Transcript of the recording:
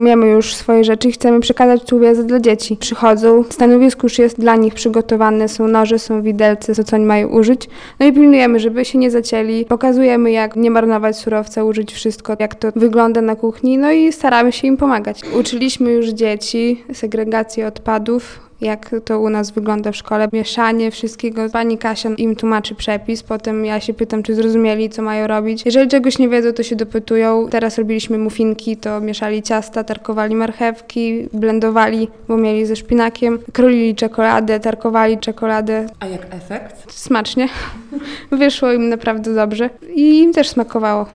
Mamy już swoje rzeczy i chcemy przekazać tu wiedzę dla dzieci. Przychodzą, stanowisko już jest dla nich przygotowane, są noże, są widelce, to co oni mają użyć. No i pilnujemy, żeby się nie zacięli. Pokazujemy, jak nie marnować surowca, użyć wszystko, jak to wygląda na kuchni, no i staramy się im pomagać. Uczyliśmy już dzieci segregacji odpadów, jak to u nas wygląda w szkole, mieszanie wszystkiego. Pani Kasia im tłumaczy przepis, potem ja się pytam, czy zrozumieli, co mają robić. Jeżeli czegoś nie wiedzą, to się dopytują. Teraz robiliśmy muffinki, to mieszali ciasta, tarkowali marchewki, blendowali, bo mieli ze szpinakiem, krolili czekoladę, tarkowali czekoladę. A jak efekt? Smacznie. Wyszło im naprawdę dobrze i im też smakowało.